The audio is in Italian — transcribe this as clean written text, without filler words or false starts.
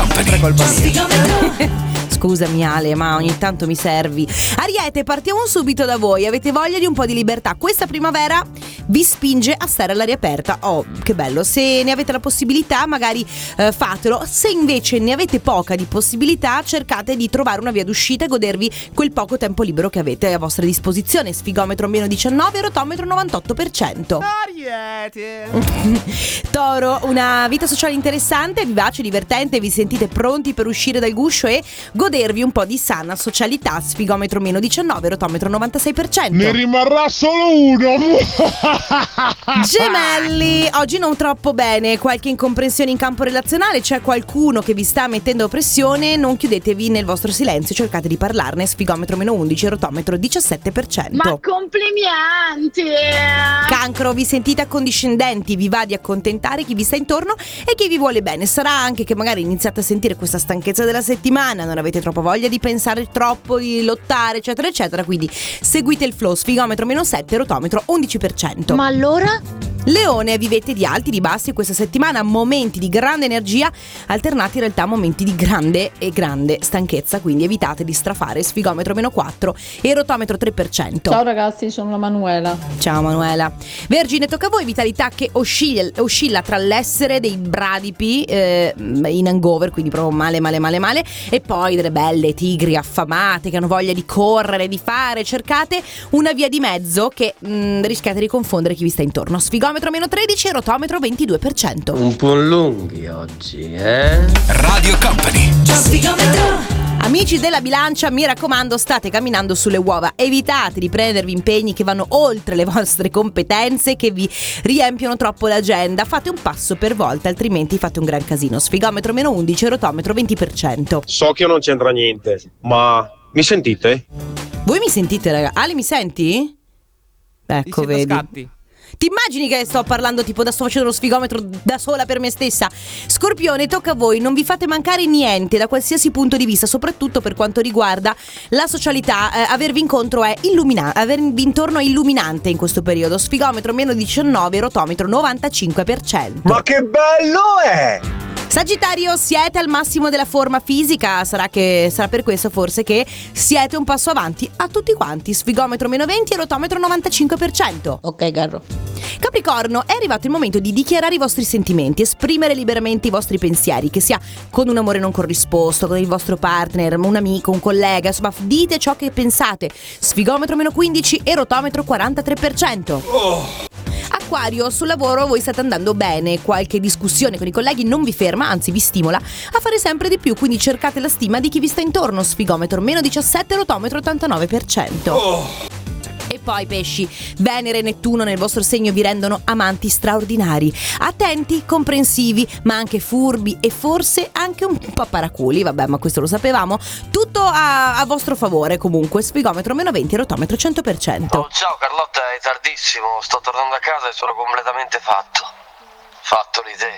Company. Scusami Ale, ma ogni tanto mi servi. Ariete, partiamo subito da voi. Avete voglia di un po' di libertà? Questa primavera vi spinge a stare all'aria aperta. Oh, che bello. Se ne avete la possibilità, magari fatelo. Se invece ne avete poca di possibilità, cercate di trovare una via d'uscita e godervi quel poco tempo libero che avete a vostra disposizione. Sfigometro meno 19, rotometro 98%. Ariete. Toro, una vita sociale interessante, vivace, divertente. Vi sentite pronti per uscire dal guscio e godervi un po' di sana socialità. Sfigometro meno 19, rotometro 96%. Ne rimarrà solo uno. Gemelli, oggi non troppo bene, qualche incomprensione in campo relazionale, c'è qualcuno che vi sta mettendo pressione, non chiudetevi nel vostro silenzio, cercate di parlarne. Sfigometro meno 11, rotometro 17%. Ma complimenti! Cancro, vi sentite accondiscendenti, vi va di accontentare chi vi sta intorno e chi vi vuole bene. Sarà anche che magari iniziate a sentire questa stanchezza della settimana, non avete troppa voglia di pensare troppo, di lottare, eccetera eccetera, quindi seguite il flow. Sfigometro meno 7, rotometro 11%. Ma allora? Leone, vivete di alti, di bassi questa settimana, momenti di grande energia alternati in realtà a momenti di grande stanchezza, quindi evitate di strafare. Sfigometro meno 4 e rotometro 3%. Ciao ragazzi, sono la Manuela. Ciao Manuela. Vergine, tocca a voi, vitalità che oscilla tra l'essere dei bradipi in hangover, quindi proprio male, e poi delle belle tigri affamate che hanno voglia di correre, di fare. Cercate una via di mezzo che rischiate di confondere chi vi sta intorno. Sfigometro meno 13 e rotometro 22%. Un po' lunghi oggi, eh? Radio Company. Amici della bilancia, mi raccomando, state camminando sulle uova. Evitate di prendervi impegni che vanno oltre le vostre competenze, che vi riempiono troppo l'agenda. Fate un passo per volta, altrimenti fate un gran casino. Sfigometro meno 11, rotometro 20%. So che non c'entra niente, ma mi sentite? Voi mi sentite, raga? Ale, mi senti? Ecco, vedi. Scatti. Ti immagini che sto parlando tipo sto facendo lo sfigometro da sola per me stessa? Scorpione, tocca a voi, non vi fate mancare niente da qualsiasi punto di vista, soprattutto per quanto riguarda la socialità. Avervi intorno è illuminante in questo periodo. Sfigometro meno 19, rotometro 95%. Ma che bello è! Sagittario, siete al massimo della forma fisica, sarà per questo forse che siete un passo avanti a tutti quanti. Sfigometro meno 20 e rotometro 95%. Ok, Garro. Capricorno, è arrivato il momento di dichiarare i vostri sentimenti, esprimere liberamente i vostri pensieri, che sia con un amore non corrisposto, con il vostro partner, un amico, un collega, insomma dite ciò che pensate. Sfigometro meno 15 e rotometro 43%. Acquario, sul lavoro voi state andando bene, qualche discussione con i colleghi non vi ferma, anzi vi stimola a fare sempre di più, quindi cercate la stima di chi vi sta intorno. Sfigometro meno 17, rotometro 89%. E poi pesci, Venere e Nettuno nel vostro segno vi rendono amanti straordinari, attenti, comprensivi, ma anche furbi e forse anche un po' paraculi, vabbè, ma questo lo sapevamo. Tutto a vostro favore comunque. Sfigometro meno 20, rotometro 100%. Oh, ciao Carlotta, è tardissimo, sto tornando a casa e sono completamente fatto di te.